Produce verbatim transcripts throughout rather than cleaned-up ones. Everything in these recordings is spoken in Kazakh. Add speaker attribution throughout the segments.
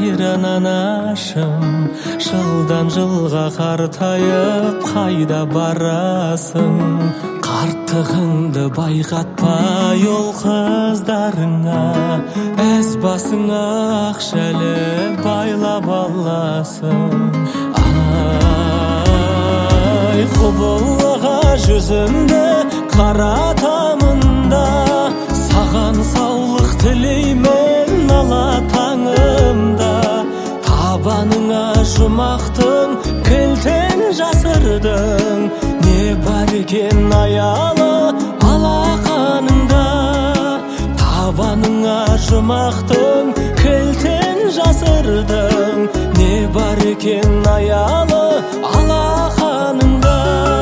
Speaker 1: қайран анашым, жылдан жылға қартайып қайда барасың? Қарттығыңды байқатпай ол қыздарыңа, әз басыңа ақшалы байлап аласың. Ай, құбылыға жүзімді қаратамын да, саған саулық тілеймін ала таңымда. Табаныңа жұмақтың кілтін жасырдың, не бар екен аялы алақаныңда. Табаныңа жұмақтың кілтін жасырдың, не бар екен аялы алақаныңда.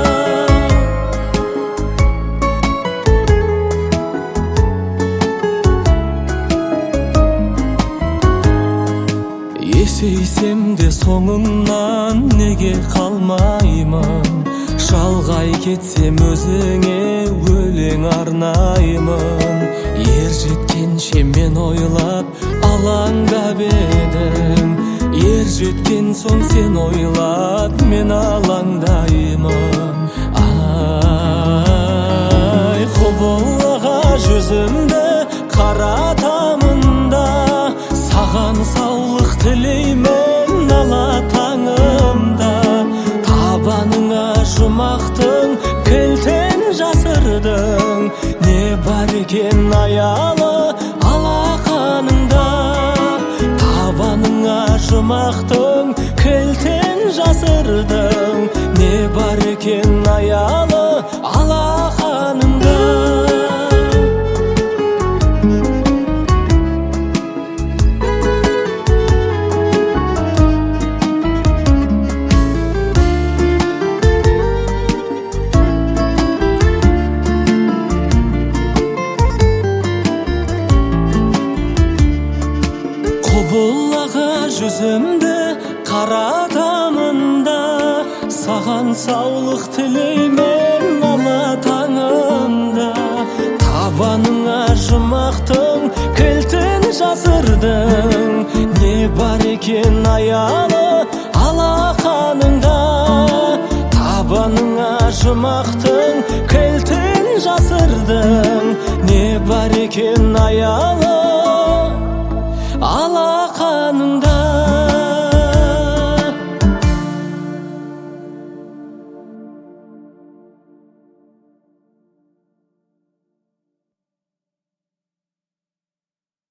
Speaker 1: Есейсем де соңыңнан неге қалмаймын? Шалғай кетсем өзіңе өлең арнаймын. Ер жеткенше мен ойлап алаңдап едім, ер жеткен соң сен ойлап мен алаңдаймын. Ай, құбылыға жүзімді қаратамын да, саған саулық тілеймін ала таңымда. Табаныңа жұмақтың кілтін жасырдың, не бар екен аялы алақаныңда. Табаныңа жұмақтың кілтін жасырдың, не бар екен аялы алақаныңда. Құбылыға жүзімді қаратамын да, саған саулық тілеймін ала таңымда. Табаныңа жұмақтың кілтін жасырдың, не бар екен аялы алақаныңда. Табаныңа жұмақтың кілтін жасырдың, не бар екен аялы